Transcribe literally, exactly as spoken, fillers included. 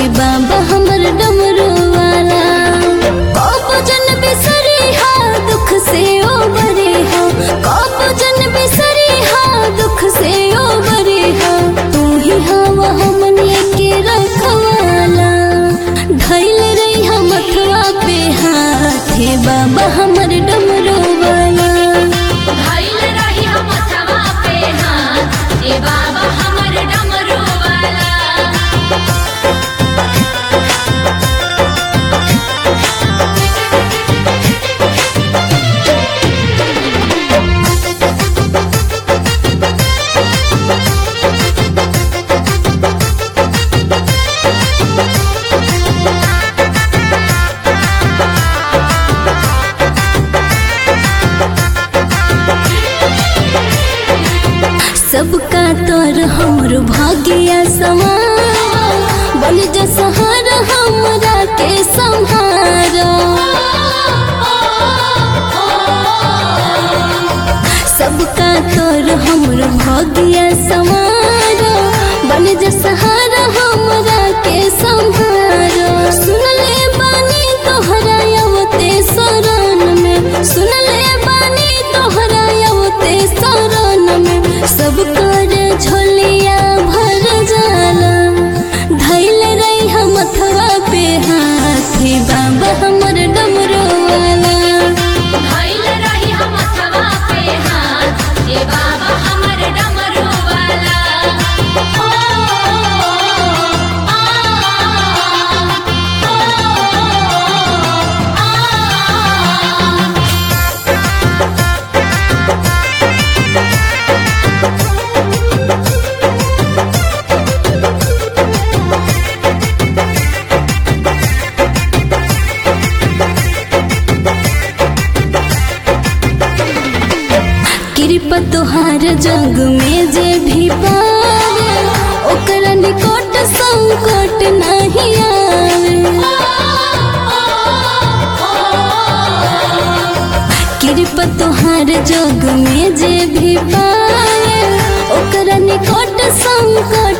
हे बाबा हमर डमरू वाला। कबो जन बिसरी हा दुख से ओ बरे हा, कबो जन बिसरी हा दुख से ओ बरे हा। तू ही हवा हमने के रखवाला, धैल रही हम मथवा पे हाथ हे बाबा हमर डमरू वाला। धैल रही हम मथवा पे हाथ हे बाबा हमर डमरू वाला। सबका तोर हमर भाग्य समान, बन जा सहारा हमरा के संहारा। सबका तोर हमर भाग्य समान, बन जा सहारा हमरा के संहारा। सुनले बानी तोहरा यवते शरण में, सुनले बानी तोहरा यवते शरण में। सब कर झोलिया भर जाला, धैल रही हम मथवा पे हाथ हे बाबा हमर डमरू वाला। धैल रही हम मथवा पे हाथ हे बाबा हमर डमरू वाला। ओ आ कृपा तोहार जग में जे भी पावे, ओकरा निकट संकट नहीं आवे। कृपा तोहार जग में जे भी पावे, ओकरा निकट संकट